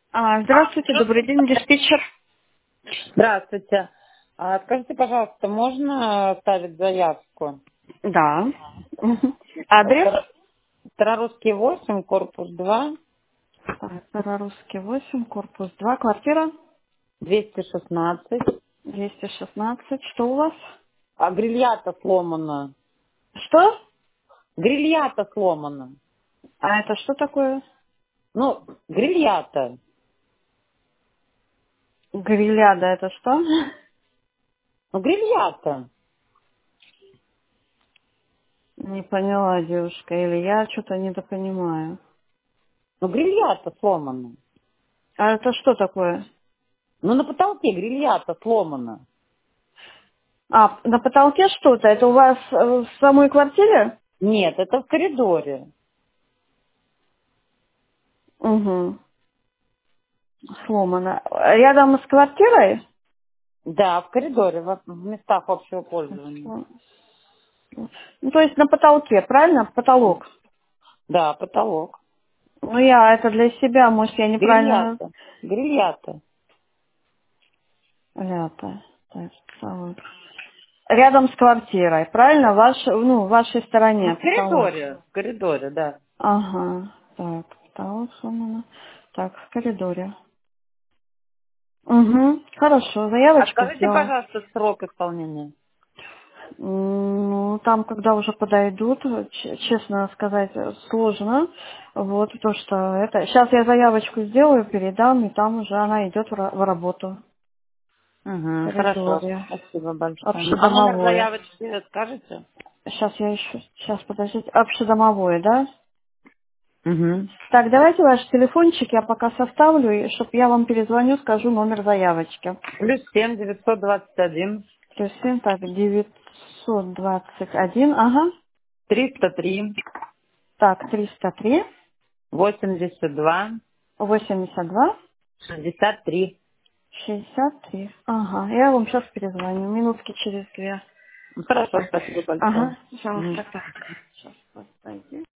Здравствуйте, добрый день, диспетчер. Здравствуйте. Скажите, пожалуйста, можно ставить заявку? Да. Мгм. Адрес? Старорусский 8, корпус 2, Так, Старорусский 8, корпус 2, квартира 216. 216. Что у вас? А грильята сломана. Что? Грильята сломана. А это что такое? Ну, грильята. Гриляда, это что? Ну, грильята. Не поняла, девушка, или я что-то недопонимаю. Ну, грильята сломана. А это что такое? Ну, на потолке грильята сломана. На потолке что-то? Это у вас в самой квартире? Нет, это в коридоре. Угу. Сломано. Рядом с квартирой? Да, в коридоре, в местах общего пользования. Ну, то есть на потолке, правильно? Потолок. Да, потолок. Ну, я это для себя, может, я неправильно... Грильята. Грильята. Рядом. Так, потолок. Рядом с квартирой, правильно? В вашей Ну, стороне потолок. в коридоре, да. Ага. Так, потолок сломано. Так, в коридоре. Угу. Хорошо, А заявочку скажите, сделала. пожалуйста, срок исполнения. Ну, там, когда уже подойдут, честно сказать, сложно. Вот, то, что это... Сейчас я заявочку сделаю, передам, и там уже она идет в работу. В Угу, хорошо, коридоре. спасибо большое. А номер Общедомовое. заявочки скажете? Сейчас я еще... Сейчас, подождите. Общедомовое, да? Угу. Так, давайте ваш телефончик я пока составлю, и чтобы я вам перезвоню, скажу номер заявочки. +7 921 Плюс 7, так, 921, ага. 303 Так, 303, 82 82, 63. 63. Ага, я вам сейчас перезвоню, минутки через 2. Хорошо, Так, спасибо большое. ага, пожалуйста, Мгм. так. Сейчас, подойди.